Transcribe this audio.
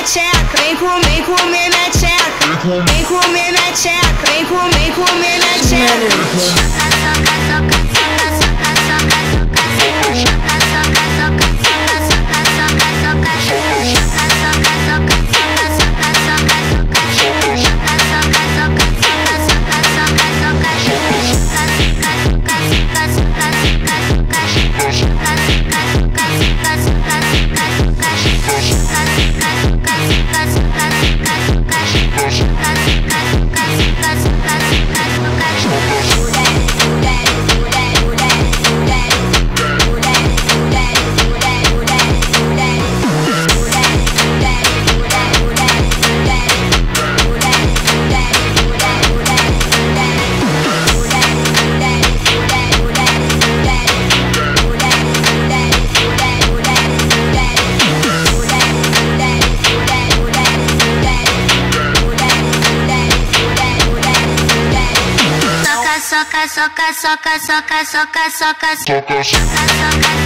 tcheca, vem comer minha tcheca, vem comer minha tcheca, vem comer minha tcheca. Soca, soca, soca, soca, soca, soca, soca, soca, soca.